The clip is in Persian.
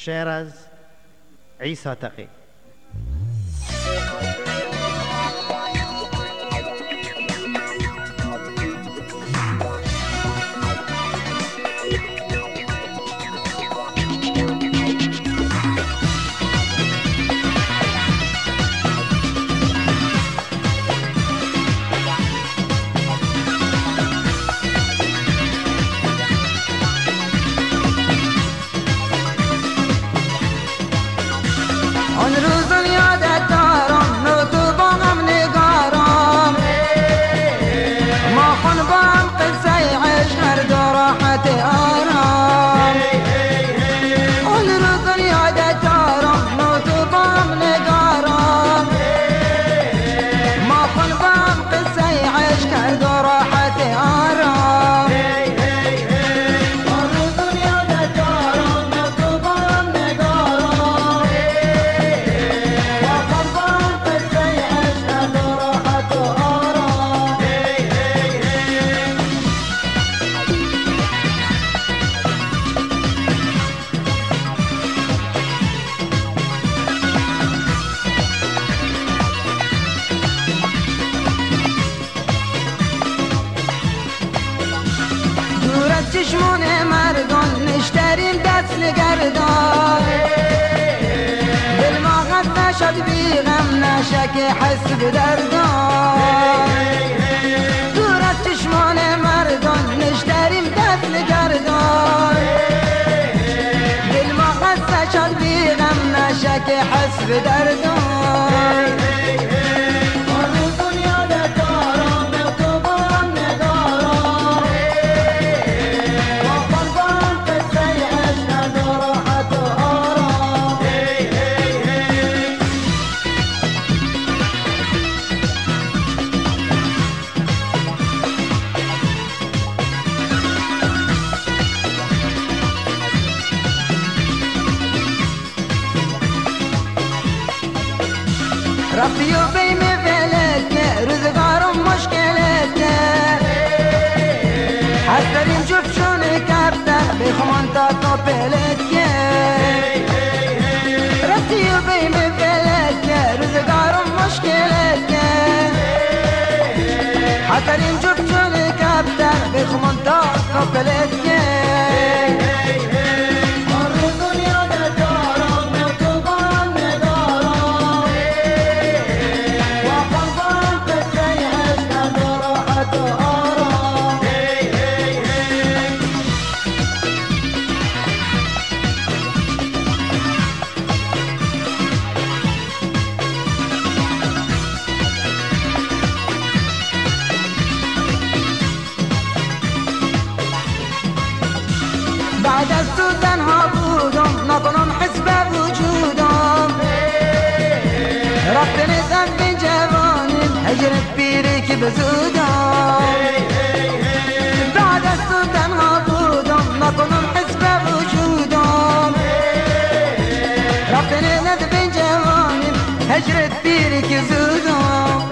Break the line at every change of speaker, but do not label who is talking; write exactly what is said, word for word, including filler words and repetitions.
شعر از عیسی تقی.
آن روز یادت دارم نو تو با هم نگارم ما خون با هم قصه عشق هر دو راحت آرام آن روز یادت دارم نو تو با هم نگارم ما خون با هم قصه عشق هر دو راحت آرام چشمون مردم نشتریم دست نگردان دل ما غم نشد بی غم نشک حس به دردان دور از چشمون مردم نشتریم دست نگردان دل ما غم نشد بی غم نشک حس به دردان رفتی و بیم فلکه روزگارم مشکلته هستریم جفتشون کفتر بخمان تا تو پلکه رفتی و بیم فلکه روزگارم مشکلته هستریم جفتشون کفتر بخمان تا تو پلکه بعد از تو تنها بودم نکنم حس به وجودم رفت نزد به جوانیم هجرت پیری که بزودم بعد از تو تنها بودم نکنم حس به وجودم رفت نزد به جوانیم هجرت پیری که زودم